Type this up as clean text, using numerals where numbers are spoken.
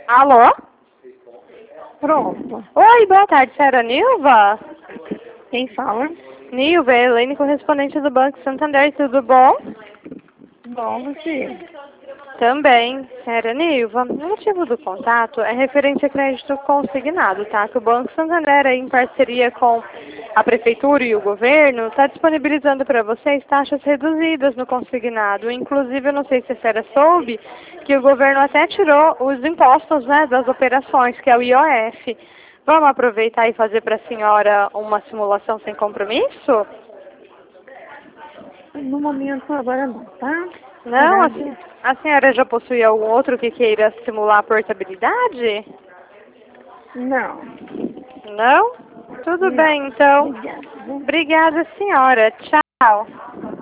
Alô? Pronto. Oi, boa tarde, senhora Nilva? Quem fala? Nilva, é Elaine, correspondente do Banco Santander, tudo bom? Bom, você. Também, senhora Nilva. O motivo do contato é referente a crédito consignado, tá? Que o Banco Santander, aí, em parceria com a Prefeitura e o governo, está disponibilizando para vocês taxas reduzidas no consignado. Inclusive, eu não sei se a senhora soube, que o governo até tirou os impostos, né, das operações, que é o IOF. Vamos aproveitar e fazer para a senhora uma simulação sem compromisso? No momento agora não, tá? Não, Agradeço. a senhora já possui algum outro que queira simular a portabilidade? Não. Não? Tudo Não. bem, então. Obrigada. Obrigada, senhora. Tchau.